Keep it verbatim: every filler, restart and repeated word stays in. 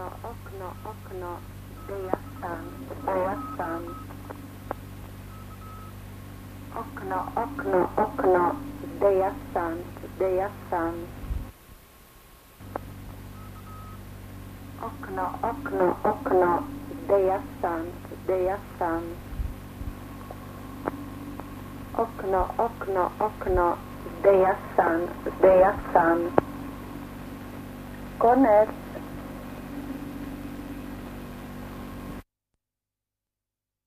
okno, okno, okno, gde ja sam, gde ja sam. Okno, okno, okno, gde ja sam, gde ja sam. Okno, okno, okno, gde ja sam, gde ja sam. Okno, okno, okno, gde ja sam, gde ja sam. Konec.